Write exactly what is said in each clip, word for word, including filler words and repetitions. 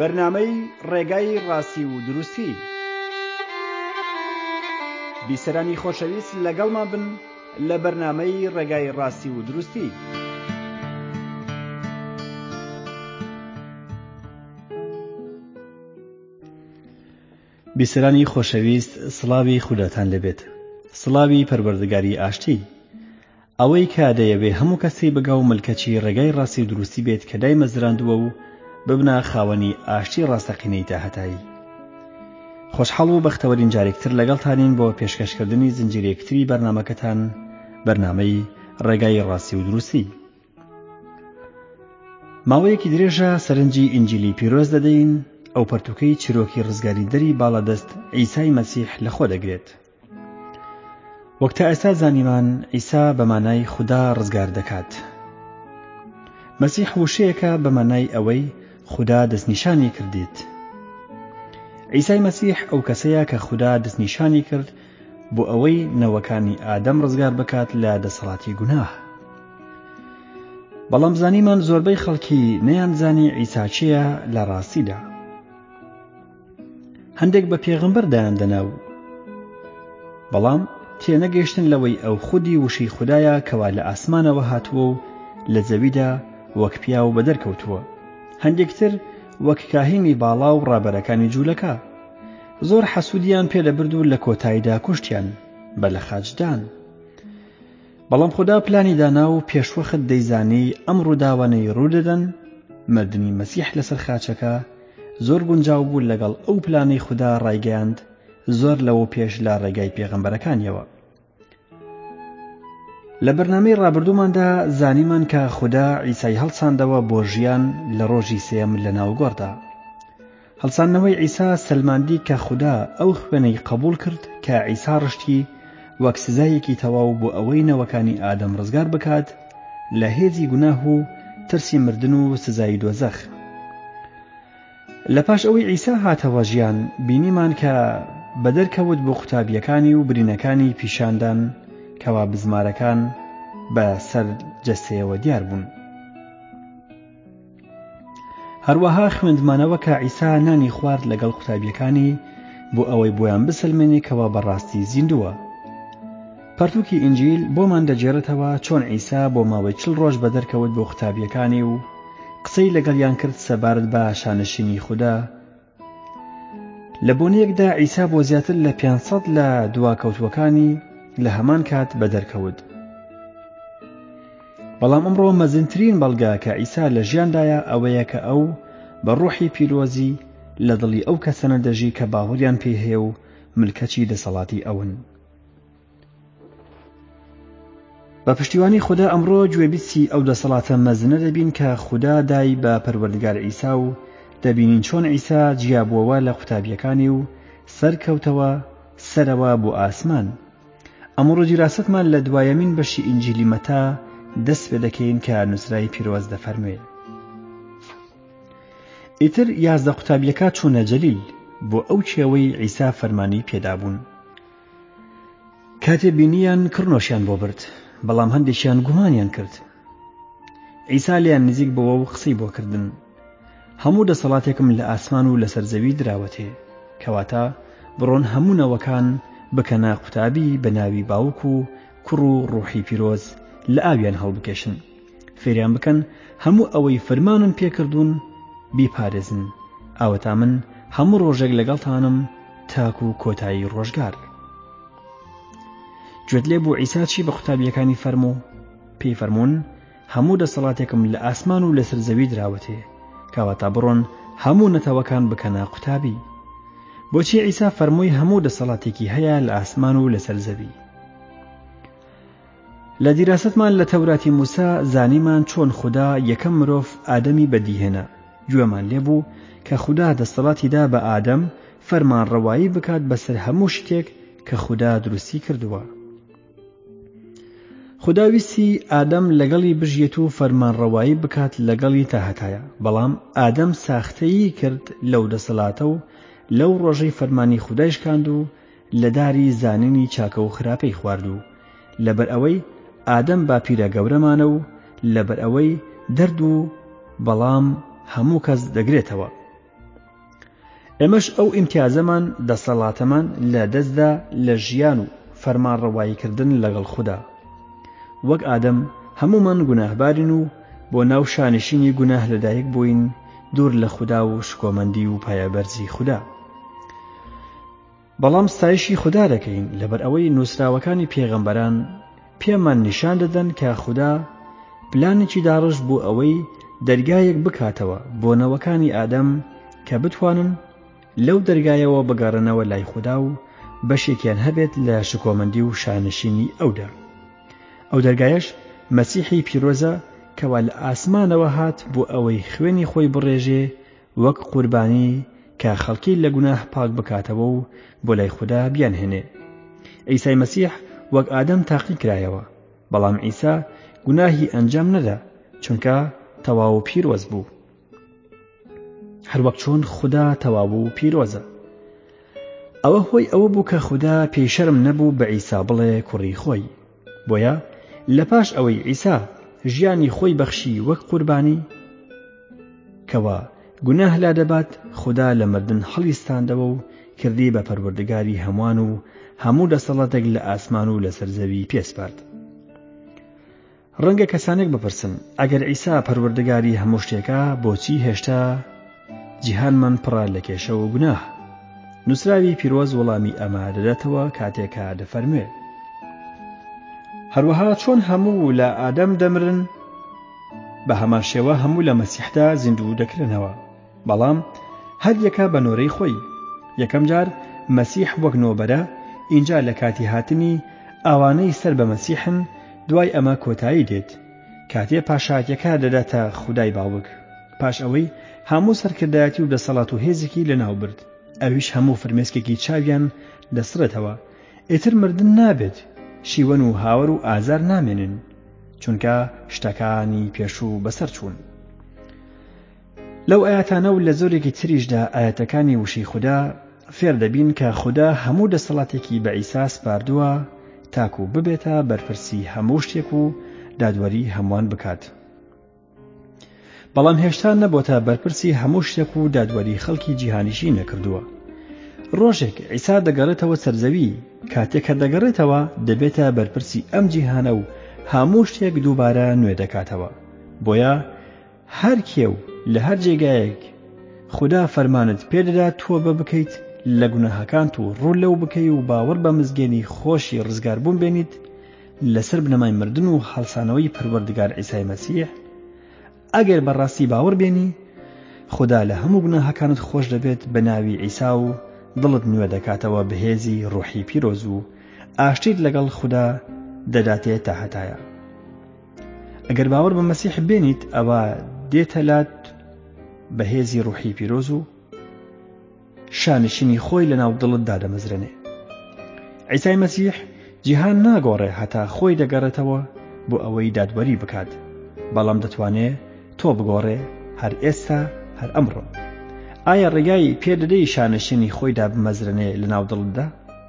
بەرنامەی ڕێگای ڕاستی و دروستی. بیسەرانی خۆشەویست لەگەڵمان بن لە بەرنامەی ڕێگای ڕاستی و دروستی. بیسەرانی خۆشەویست، سڵاوی خوداتان لەبێت. سڵاوی پەروەردگاری ئاشتی، ئەوەی کە دەیەوێ هەموو کەسی بگە و ملکەچی ڕێگای ڕاستی و دروستی بێت کە دای مەزراندووە و ببنە خاوەنی ئاشتی ڕاستەقینەی تاهەتایی. خۆشحاڵ و بەختەوەرین جارێکتر لەگەڵتانین بۆ پێشکەشکردنی زنجیرەیەکتری بەرنامەکەتان، بەرنامەی ڕێگای ڕاستی و دروستی. ماوەیەکی درێژە سەرنجی ئینجیلی پیرۆز دەدەین، ئەو پەرتوکەی چیرۆکی ڕزگاری دەری باڵەدەست عیسای مەسیح لەخۆ دەگرێت. وەک تا ئێستا زانیمان، عیسا بە مانای خودا ڕزگار دەکات. مەسیح وشەیەکە بە مانای ئەوەی خودا دەستنیشانی کردیت. عیسای مەسیح ئەو کەسەیە کە خودا دەستنیشانی کرد بۆ ئەوەی نەوەکانی ئادەم ڕزگار بکات لە دەسەڵاتی گوناه. بەڵام زانیمان زۆربەی خەڵکی نەیانزانی عیسا چییە لە ڕاستیدا. هەندێک بە پێغەمبەر دایاندەنا و بەڵام تێنەگەیشتن لەوەی ئەو خودی وشەی خودایە کەوا لە ئاسمانەوە هاتووە و لە زەویدا وەک پیا و بەدەرکەوتووە. هەندێکتر وەک کاهینی باڵا و ڕابەرەکانی جوولەکە. زۆر حەسوودیان پێدەبرد و لە کۆتاییدا کوشتیان بە لە خاجدان. بەڵام خوددا پلانی دانا و پێشوەخت دەیزانی ئەم ڕووداوانەی ڕوودەدەن. مردنی مەسیح لەسەر خاچەکە زۆر گونجاو بوو لەگەڵ ئەو پلانەی خوددا ڕایگەیاند زۆر لەوە پێش لە ڕێگای پێغەمبەرەکانیەوە. لە بەرنامەی ڕابردووماندا زانیمان کە خوددا عیسای هەڵساندەوە بۆ ژیان لە ڕۆژی سێم لە ناوگۆڕدا. هەڵساندنەوەی عیسا سەلماندی کە خوددا ئەو خوێنەی قبول کرد کە عیسا ڕشتی وەک سزایەکی تەواو بۆ ئەوەی نەوەکانی ئادەم ڕزگار بکات لە هێزی گوناه و ترسی مردن و سزای دۆزەخ. لە پاش ئەوەی عیسا هاتەوە ژیان، بینیمان کە بەدەرکەوت بۆ قوتابیەکانی و برینەکانی پیشاندان کەوا بزمارەکان بە سەر جەستەیەوە دیار بوون. هەروەها خوێندمانەوە کە عیسا نانی خوارد لەگەڵ قوتابیەکانی بۆ ئەوەی بۆیان بسلمێنی کەوا بەڕاستی زیندووە. پەرتووکی ئینجیل بۆمان دەجێڕێتەوە چۆن عیسا بۆ ماوەی چل ڕۆژ بەدەرکەوت بۆ قوتابیەکانی و قسەی لەگەڵیان کرد سەبارەت بە شانشینی خوددا. لە بۆنەیەکدا عیسا بۆ زیاتر لە پێنج سەد لە دواکەوتوەکانی لە هەمان کات بەدەرکەوت. بەڵام ئەمڕۆ مەزنترین بەڵگە کە عیسا لە ژیاندایە ئەوەیە کە ئەو بە ڕوحی پیرۆزی لە دڵی ئەو کەسانە دەژی کە باوەڕیان پێ هەیە و ملکەچی دەسەڵاتی ئەون. بە پشتیوانی خوددا ئەمڕۆ گوێبیستی ئەو دەسەڵاتە مەزنە دەبین کە خوددا دای بە پەروەردگار عیسا و دەبینین چۆن عیسا جیابووەوە لە قوتابیەکانی و سەرکەوتەوە سەرەوە بۆ ئاسمان. ئەمڕۆ دیراستمان لە دوایەمین بەشی ئینجیلی مەتا دەست پێ دەکەین کە نووسرای پیرۆز دەفەرموێ. ئیتر یازدە قوتابیەکە چوونە جەلیل بۆ ئەو چێوەی عیسا فەرمانی پێدابوون. کاتێ بینیان کڕنۆشیان بۆ برد، بەڵام هەندێکیان گومانیان کرد. عیسا لیان نزیک بەوە و قسەی بۆ کردن. هەموو دەسەڵاتێکم لە ئاسمان و لەسەر زەوی دراوەتێ، کەواتە بڕۆن هەموو نەوەکان بکەنە قوتابی بە ناوی باوک و کوڕ و ڕوحی پیرۆز لە ئاویان هەڵبکێشن، فێریان بکەن هەموو ئەوەی فەرمانم پێکردوون بیپارێزن. ئاوەتا من هەموو ڕۆژێک لەگەڵتانم تاکو و کۆتایی ڕۆژگار. گوێت لێ بوو عیسا چی بە قوتابیەکانی فەرموو؟ پێی فەرموون هەموو دەسەڵاتێکم لە ئاسمان و لەسەر زەوی دراوەتێ، کەواتە بڕۆن هەموو نەتەوەکان بکەنە قوتابی. بۆچی عیسا فەرمووی هەموو دەسەڵاتێکی هەیە لە ئاسمان و لەسەر زەوی؟ لە دیراستمان لە تەوراتی موسا زانیمان چۆن خوددا یەکەم مرۆڤ ئادەمی بەدیهێنا. گوێمان لێبوو کە خوددا دەسەڵاتیدا بە ئادەم فەرمان ڕەوایی بکات بەسەر هەموو شتێک کە خوددا دروستی کردووە. خوددا ویستی ئادەم لەگەڵی بژیێت و فەرمان ڕەوایی بکات لەگەڵی تاهەتایە، بەڵام ئادەم ساختەیی کرد لەو دەسەڵاتە و لەو ڕۆژەی فەرمانی خوددایش کاند و لە داری زانینی چاکە و خراپەی خوارد و لەبەر ئەوەی ئادەم باپیرە گەورەمانە و لەبەر ئەوەی دەرد و بەڵام هەموو کەس دەگرێتەوە. ئێمەش ئەو ئیمتیازەمان دەسەڵاتەمان لە دەستدا لە ژیان و فەرمانڕەواییکردن لەگەڵ خوددا. وەک ئادەم هەمومان گوناهبارین و بۆ ناو شانشینی گوناه لەدایک بووین، دوور لە خوددا و شکۆمەندی و پایەبەرزی خوددا. بەڵام ستایشی خوددا دەکەین لەبەر ئەوەی نووسراوەکانی پێغەمبەران پێمان نیشان دەدەن کە خوددا پلانێکی داڕژ بۆ ئەوەی دەرگایەک بکاتەوە بۆ نەوەکانی ئادەم کە بتوانن لەو دەرگایەوە بگەڕێنەوە لای خوددا و بەشێکیان هەبێت لە شکۆمەندی و شانشینی ئەودا. ئەو دەرگایەش مەسیحی پیرۆزە کەوا لە ئاسمانەوە هات بۆ ئەوەی خوێنی خۆی بڕێژێ وەک قوربانی کە خەڵکی لە گوناه پاک بکاتەوە و بۆ لای خوددا بیانهێنێ. عیسای مەسیح وەک ئادەم تاقی کرایەوە، بەڵام عیسا گوناهی ئەنجام نەدا چونکە تەواو و پیرۆز بوو، هەروەک چۆن خوددا تەواو و پیرۆزە. ئەوە هۆی ئەوە بوو کە خوددا پێشەرم نەبوو بە عیسا بڵێ کوڕی خۆی. بۆیە لە پاش ئەوەی عیسا ژیانی خۆی بەخشی وەک قوربانی کەوا گوناه لا دەبات، خوددا لە مردن هەڵیستاندەوە و کردی بە پەروەردگاری هەمووان و هەموو دەسەڵاتێک لە ئاسمان و لەسەر زەوی پێسپارد. ڕەنگە کەسانێک بپرسن ئەگەر عیسا پەروەردگاری هەموو شتێکە بۆچی هێشتا جیهانمان پڕە لە کێشە و گوناه؟ نووسراوی پیرۆز وەڵامی ئەمە دەداتەوە کاتێکە دەفەرموێ: هەروەها چۆن هەموو لە ئادەم دەمرن، بە هەمان شێوە هەموو لە مەسیحدا زیندوو دەکرێنەوە، بەڵام هەر یەکە بە نۆرەی خۆی. یەکەم جار مەسیح وەک نۆبەرە ئینجا لە کاتی هاتنی ئەوانەی سەر بە مەسیحن، دوای ئەمە کۆتایی دێت کاتێ پاشایەتەکە دەداتە خودای باوک. پاش ئەوەی هەموو سەرکردایەتی و دەسەڵات و هێزێکی لەناو برد، ئەویش هەموو فرمێسکێکی چاویان دەسرێتەوە. ئیتر مردن نابێت، شیوەن و هاوەر و ئازار نامێنن چونکە شتەکانی پێشوو بەسەر چوون. لەو ئاەتانە و لە زۆرێکی تریشدا ئاەتەکانی وشەی خوددا فێر دەبین کە خوددا هەموو دەسەڵاتێکی بە عیسا سپاردووە تاکو ببێتە بەرپرسی هەموو شتێک و دادوەری هەمووان بکات. بەڵام هێشتا نەبووتە بەرپرسی هەموو شتێک و دادوەری خەڵکی جیهانیشی نەکردووە. ڕۆژێک عیسا دەگەڕێتەوە سەرزەوی، کاتێک کە دەگەڕێتەوە دەبێتە بەرپرسی ئەم جیهانە و هەموو شتێک دووبارە نوێ دەکاتەوە. بۆیە هەر کێو لە هەر جێگایەک خوددا فەرمانت پێدەدات تۆ بە بکەیت لە گوناهەکانت و ڕوو لەو بکەی و باوەڕ بە مزگەنی خۆشی ڕزگاربوون بێنیت لەسەر بنەمای مردن و هەڵسانەوەی پەروەردگار عیسای مەسیح، ئەگەر بەڕاستی باوەڕ بێنی خوددا لە هەموو گوناهەکانت خۆش دەبێت بە ناوی عیسا و دڵت نوێ دەکاتەوە بەهێزی ڕوحی پیرۆز و ئاشتیت لەگەڵ خوددا دەداتێت تا هەتایە. ئەگەر باوەڕ بە مەسیح بێنیت ئەوە دێتە لات بەهێزی ڕوحی پیرۆز و شانشینی خۆی لە ناو دڵتدا دەمەزرێنێ. عیسای مەسیح جیهان ناگۆڕێ هەتا خۆی دەگەڕێتەوە بۆ ئەوەی دادوەری بکات، بەڵام دەتوانێت تۆ بگۆڕێ هەر ئێستا هەر ئەمڕۆ. ئایا ڕێگای پێدەدەی شانشینی خۆیدا بمەزرێنێ لە ناو دڵتدا؟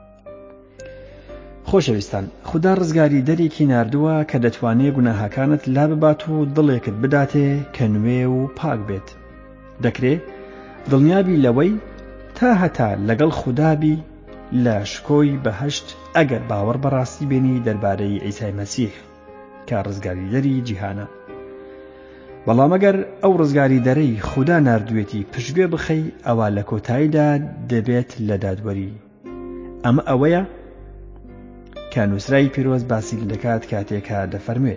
خۆشەویستان، خوددا ڕزگاری دەرێکی ناردووە کە دەتوانێت گوناهەکانت لا ببات و دڵێکت بداتێ کە نوێ و پاک بێت. دەکرێت دڵنیابی لەوەی تا هەتا لەگەڵ خوددابی لە شکۆی بەهەشت ئەگەر باوەڕ بەڕاستی بێنی دەربارەی عیسای مەسیح کە ڕزگاری دەری جیهانە. بەڵام ئەگەر ئەو ڕزگاری دەرەی خوددا ناردوێتی پشتگوێ بخەی، ئەوە لە کۆتاییدا دەبێت لە دادوەری. ئەمە ئەوەیە کە نووسراوی پیرۆز باسی دەکات کاتێکە دەفەرموێ: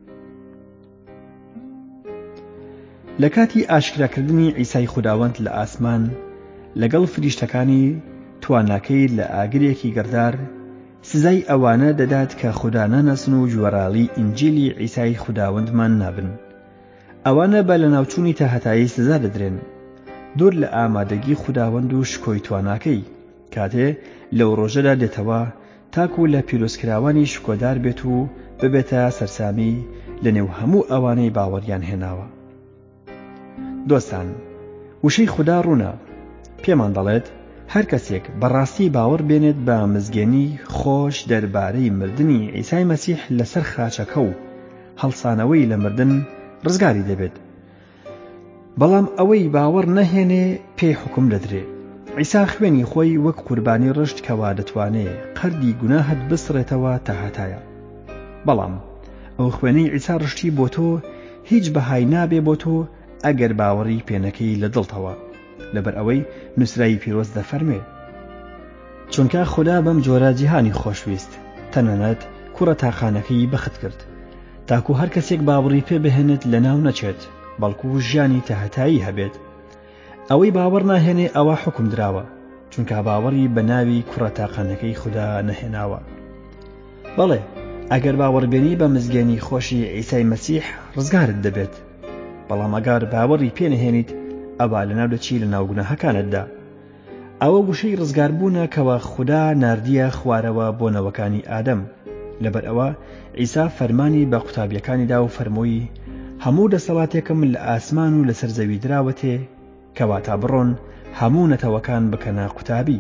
لە کاتی ئاشکراکردنی عیسای خوداوەند لە ئاسمان لەگەڵ فریشتەکانی تواناکەی لە ئاگرێکی گەردار، سزای ئەوانە دەدات کە خوددا نانەسن و جوێڕاڵی ئینجیلی عیسای خوداوەندمان نابن. ئەوانە بە لە ناوچوونی تاهەتایی سزا دەدرێن، دوور لە ئامادەگی خوداوەند و شکۆی تواناکەی کاتێ لەو ڕۆژەدا دێتەوە تاکو لە پیرۆزکراوانی شکۆدار بێت و ببێتە سەرسامی لە نێو هەموو ئەوانەی باوەڕیان هێناوە. دۆستان، وشەی خوددا ڕوونە، پێمان دەڵێت هەر کەسێک بەڕاستی باوەڕ بێنێت بە مزگەنی خۆش دەربارەی مردنی عیسای مەسیح لەسەر خاچەکە و هەڵسانەوەی لە مردن ڕزگاری دەبێت. بەڵام ئەوەی باوەڕ نەهێنێ پێی حکم دەدرێت. عیسا خوێنی خۆی وەک قوربانی ڕشت کەوا دەتوانێت قەردی گوناهت بسڕێتەوە تا هەتایە. بەڵام ئەو خوێنەی عیسا ڕشتی بۆ تۆ هیچ بەهای نابێ بۆ تۆ ئەگەر باوەڕی پێنەکەی لە دڵتەوە، لەبەر ئەوەی نووسرایی پیرۆز دەفەرمێ چونکە خوددا بەم جۆرە جیهانی خۆشویست تەنانەت کوڕە تاقانەکەی بەخت کرد تاکو هەر کەسێک باوەڕی پێ بهێنێت لە ناو نەچێت بەڵکو ژیانی تەهەتایی هەبێت. ئەوەی باوەڕ ناهێنێ ئەوە حکم دراوە چونکە باوەڕی بە ناوی کوڕە تاقانەکەی خوددا نەهێناوە. بەڵێ ئەگەر باوەڕبێنی بە مزگەنی خۆشی عیسای مەسیح ڕزگارت دەبێت، بەڵام ئەگەر باوەڕی پێ نەهێنیت ئەوە لەناو دەچی لە ناو گوناهەکانتدا. ئەوە وشەی ڕزگاربوونە کەوە خوددا ناردیە خوارەوە بۆ نەوەکانی ئادەم. لەبەر ئەوە عیسا فەرمانی بە قوتابیەکانیدا و فەرمووی هەموو دەسەڵاتێکم لە ئاسمان و لەسەر زەوی دراوەتێ کەواتە بڕۆن هەموو نەتەوەکان بکەنە قوتابی.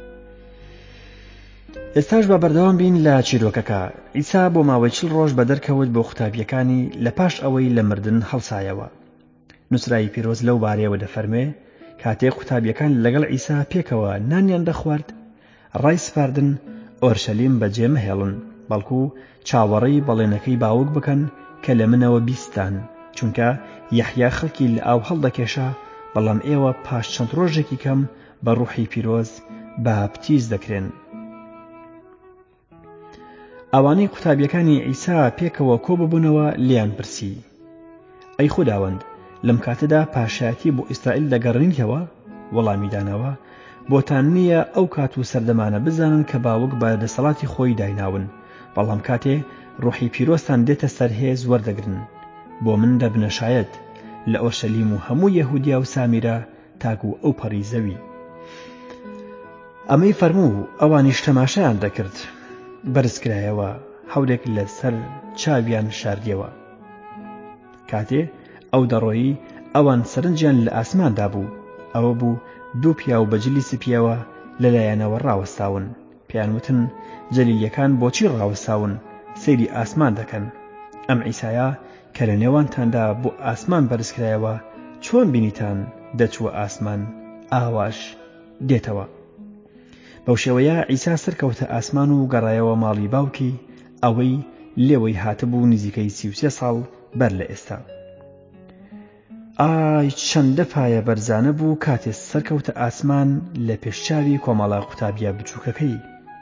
ئێستاش بە بەردەوام بین لە چیرۆکەکە. عیسا بۆ ماوەی چل ڕۆژ بە دەرکەوت بۆ قوتابیەکانی لە پاش ئەوەی لە مردن هەڵسایەوە. نووسرایی پیرۆز لەو بارەیەوە دەفەرمێ کاتێک قوتابیەکان لەگەڵ عیسا پێکەوە نانیان دەخوارد ڕای سپاردن ئۆرشەلیم بەجێ مەهێڵن بەڵکو چاوەڕێی بەڵێنەکەی باوک بکەن کە لە منەوە بیستان، چونکە یەحیا خەڵکی لە ئاو هەڵدەکێشا، بەڵام ئێوە پاش چەند ڕۆژێکی کەم بە ڕوحی پیرۆز بەپتیز دەکرێن. ئەوانەی قوتابیەکانی عیسا پێکەوە کۆ ببوونەوە لیان پرسی ئەی خوداوەند لەم کاتەدا پاشایەتی بۆ ئیسرائیل دەگەڕێنیتەوە؟ وەڵامی دانەوە بۆتان نییە ئەو کات و سەردەمانە بزانن کە باوک بە دەسەڵاتی خۆی دایناون، بەڵام کاتێ ڕوحی پیرۆستان دێتە سەر هێز وەردەگرن بۆ من دەبنە شایەت لە ئۆرشەلیم و هەموو یەهودیا و سامیرە تاکو ئەو پەڕی زەوی. ئەمەی فەرموو ئەوانیش تەماشایان دەکرد، بەرزکرایەوە هەورێک لە سەر چاویان شاردیەوە. کاتێ ئەو دەڕۆیی ئەوان سەرنجیان لە ئاسماندا بوو، ئەوە بوو دوو پیا و بەجلی سپیەوە لەلایەنەوە ڕاوەستاون. پێیان وتن جەلیلیەکان بۆچی ڕاوەستاون سەیری ئاسمان دەکەن؟ ئەم عیسایە کە لە نێوانتاندا بۆ ئاسمان بەرزکرایەوە چۆن بینیتان دەچووە ئاسمان ئاواش دێتەوە؟ بەو شێوەیە عیسا سەرکەوتە ئاسمان و گەڕایەوە ماڵی باوکی ئەوەی لێوەی هاتبوو نزیکەی سی و سێ ساڵ بەر لە ئێستا. ئای چەندە پایە بەرزانە بوو کاتێ سەرکەوتە ئاسمان لە پێشچاوی کۆمەڵە قوتابیە بچووکەکەی.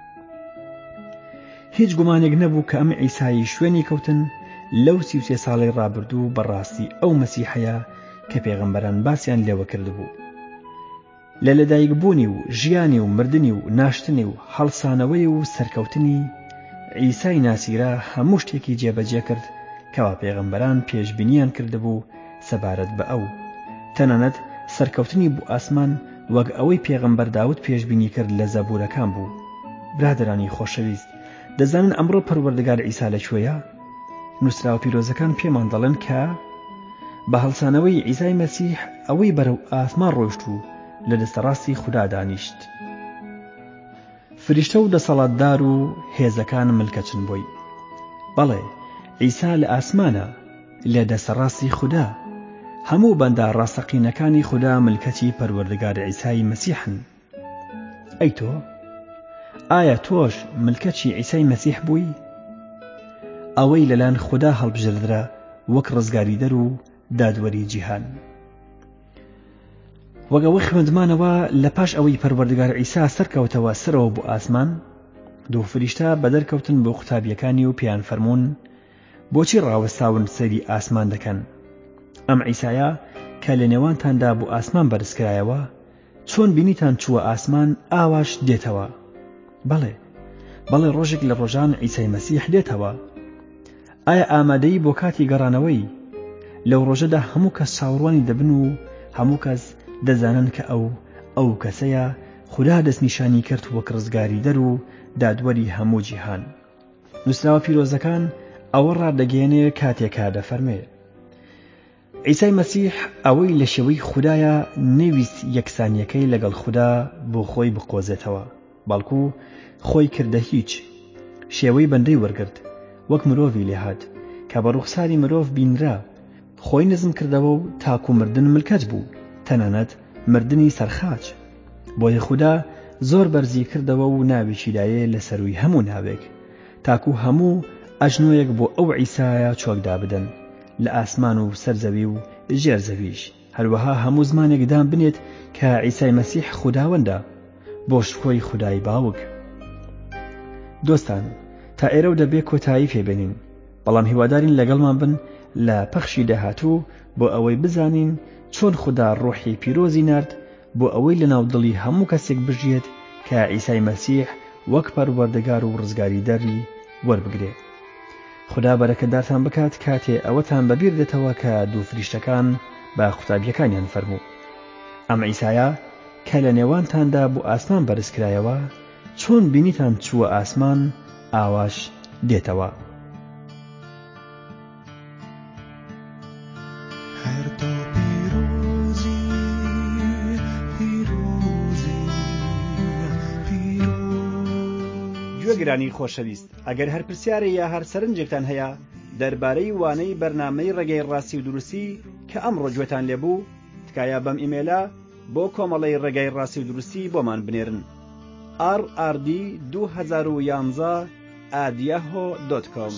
هیچ گومانێک نەبوو کە ئەم عیسایی شوێنی کەوتن لەو سی و سێ ساڵی ڕابردوو بەڕاستی ئەو مەسیحەیە کە پێغەمبەران باسییان لێوە کردبوو. لە لەدایکبوونی و ژیانی و مردنی و ناشتنی و هەڵسانەوەی و سەرکەوتنی عیسای ناسیرە هەموو شتێکی جێبەجێ کرد کەوا پێغەمبەران پێشبینیان کردبوو سەبارەت بە ئەو. تەنانەت سەرکەوتنی بۆ ئاسمان وەک ئەوەی پێغەمبەر داود پێشبینی کرد لە زەبوورەکان بوو. برادرانی خۆشەویست، دەزانن ئەمڕۆ پەروەردگار عیسا لەکوێیە؟ نووسراوە پیرۆزەکان پێمان دەڵێن کە بە هەڵسانەوەی عیسای مەسیح ئەوەی بەرەو ئاسمان ڕۆیشت و لە دەستەڕاستی خوددا دانیشت. فریشتە و دەسەڵاتدار و هێزەکان ملکەچن بۆی. بەڵێ عیسا لە ئاسمانە لە دەسەڕاستی خوددا. هەموو بەندە ڕاستەقینەکانی خوددا ملکەتی پەروەردگار عیسای مەسیحن. ئەی تۆ ئایا تۆش ملکەتی عیسای مەسیح بووی؟ ئەوەی لەلان خوددا هەڵبژێردرا وەک ڕزگاریدەر و دادوەری جیهان. وەگەوەی خوێندمانەوە لە پاش ئەوەی پەروەردگار عیسا سەرکەوتەوە سەرەوە بۆ ئاسمان، دوو فریشتە بەدەرکەوتن بۆ قوتابیەکانی و پێیان فەرموون بۆچی ڕاوەستاون سەیری ئاسمان دەکەن؟ ئەم عیسایە کە لە نێوانتاندا بۆ ئاسمان بەرزکرایەوە چۆن بینیتان چووە ئاسمان ئاواش دێتەوە؟ بەڵێ بەڵێ ڕۆژێک لە ڕۆژان عیسای مەسیح دێتەوە. ئایا ئامادەی بۆ کاتی گەڕانەوەی؟ لەو ڕۆژەدا هەموو کەس چاوەڕوانی دەبن و هەموو کەس دەزانن کە ئەو ئەو کەسەیە خوددا دەستنیشانی کرد وەک ڕزگاریدەر و دادوەری هەموو جیهان. نووسراوە پیرۆزەکان ئەوە ڕادەگەیەنێ کاتێکا دەفەرمێ عیسای مەسیح ئەوەی لە شێوەی خوددایە نەویست یەکسانیەکەی لەگەڵ خوددا بۆ خۆی بقۆزێتەوە، بەڵکو خۆی کردە هیچ، شێوەی بەندەی وەرگرت، وەک مرۆڤی لێهات کە بە ڕوخساری مرۆڤ بینرا، خۆی نزم کردەوە و تاکو مردن ملکەت بوو، تەنانەت مردنی سەرخاج. بۆیە خوددا زۆر بەرزی کردەوە و ناوێکی دایە لە سەروی هەموو ناوێک تاکو هەموو ئەژنۆیەک بۆ ئەو عیسایە چۆکدا بدەن لە ئاسمان و سەرزەوی و ژێرزەویش هەروەها هەموو زمانێک دام بنێت کە عیسای مەسیح خوداوەندە بۆ شکۆی خودای باوک. دۆستان تا ئێرە دەبێ کۆتایی پێبێنین بەڵام هیوادارین لەگەڵمان بن لە پەخشی داهاتوو بۆ ئەوەی بزانین چۆن خوددا ڕۆحی پیرۆزی نارد بۆ ئەوەی لە ناودڵی هەموو کەسێک بژێت کە عیسای مەسیح وەک پەروەردگار و ڕزگاری دەری وەربگرێت. خوددا بەرەکەتدارتان بکات کاتێ ئەوەتان بەبیر دێتەوە کە دوو فریشتەکان بە قوتابیەکانیان فەرموو ئەم عیسایە کە لە نێوانتاندا بۆ ئاسمان بەرزکرایەوە چۆن بینیتان چووە ئاسمان ئاواش دێتەوە. گوێگرانی خۆشەویست، ئەگەر هەر پرسیارە یا هەر سەرنجێکتان هەیە دەربارەی وانەی بەرنامەی ڕێگەی ڕاستی و دروستی کە ئەمڕۆ گوێتان لێبوو تکایە بەم ئیمێلە بۆ کۆمەڵەی ڕێگەی ڕاستی و دروستی بۆمان بنێرن ئار ئار دی دوو هەزار و یانزە ئەت یاهۆ دۆت کۆم.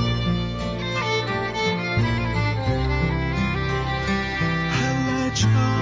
Child.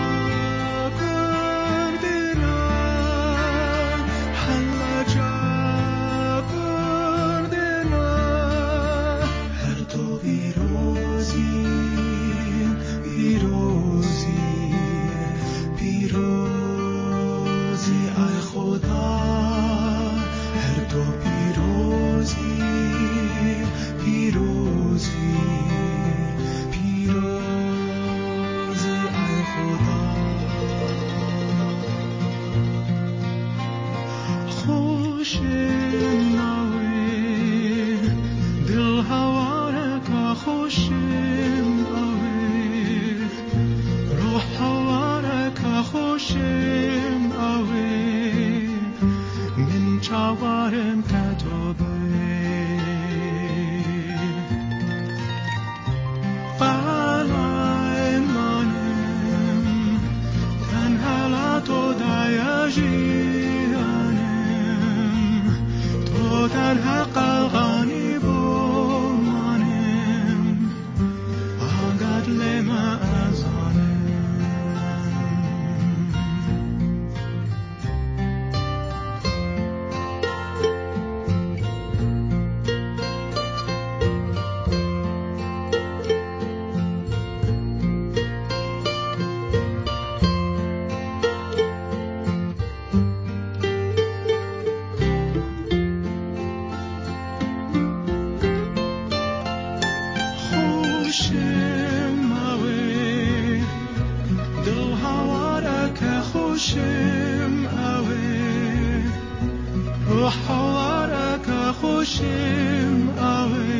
خوشم اوه دل هواره که خوشم اوه روح هواره که خوشم اوه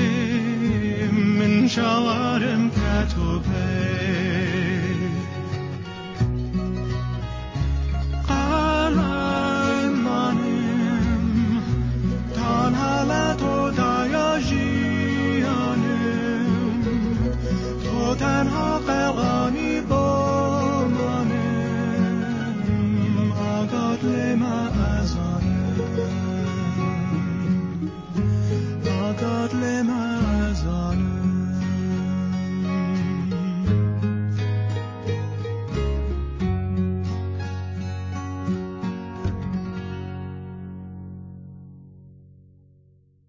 من شوارم که تو تنها